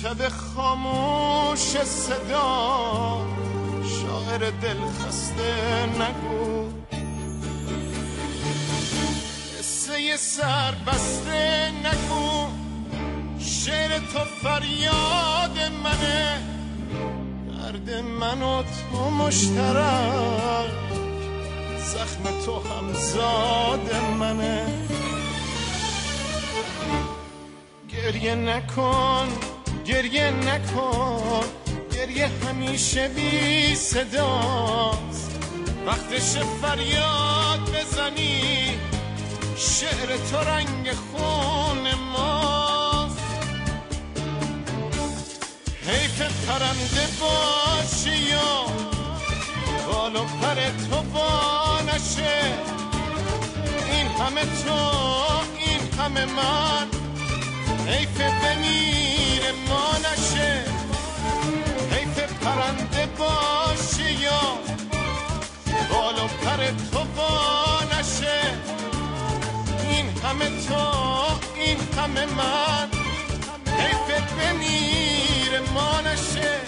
شب خاموش صدا شاعر دل خسته نگو، قصه سر بسته نگو، شعر تو فریاد منه، درد من و تو مشترک، زخم تو همزاد منه. گریه نکن گریه نکن، گریه همیشه بی صداست، وقتش فریاد بزنی، شعر تو رنگ خون ماست. حیف پرنده باشی یا بال و پر تو با نشه، این همه تو این همه من، حیف بمیره ما نشه. حیف پرنده باشی یا بال و پر تو با نشه، این همه تو این همه من، حیف بمیره ما نشه.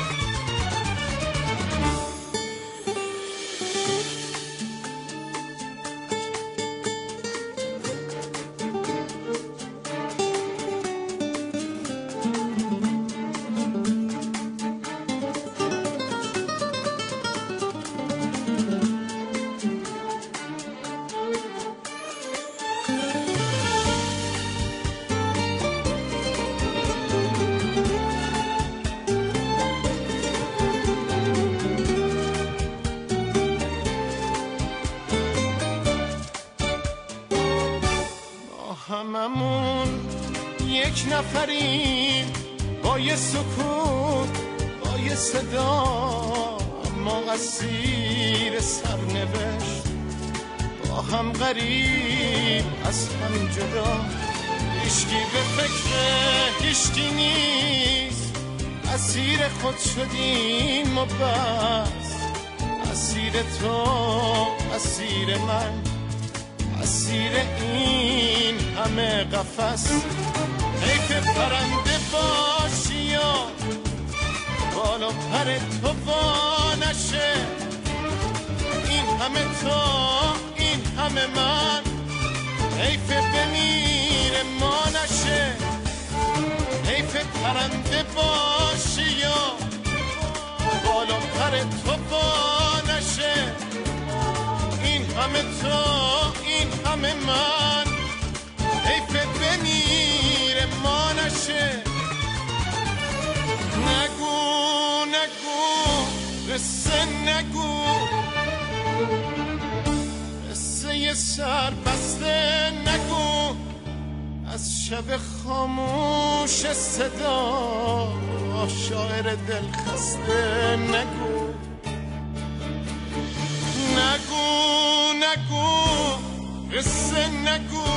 هممون یک نفریم، با یه سکوت با یه صدا، اما اسیر سرنوشت، با هم غریب از هم جدا. هیچکی به فکر هیچکی نیست، اسیر خود شدیم و بس، اسیر تو اسیر من، اسیر این همه قفس. حیف پرنده باشی یا بال و پر تو با نشه، این همه تو این همه من، حیف بمیره ما نشه. حیف پرنده باشی یا بال و پر تو با نشه، این همه تو این همه من، حیف بمیره ما نشه. نگو نگو قصه نگو، قصه سر بسته نگو، از شب خاموش صدا شاعر دل خسته نگو. نگو نگو قصه نگو،